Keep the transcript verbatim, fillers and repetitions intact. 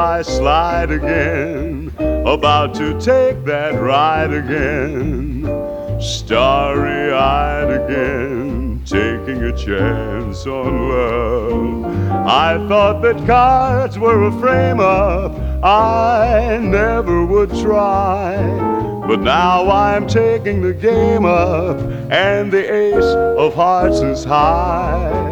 I slide again, about to take that ride again, starry-eyed again, taking a chance on love. I thought that cards were a frame-up I never would try, but now I'm taking the game up, and the ace of hearts is high.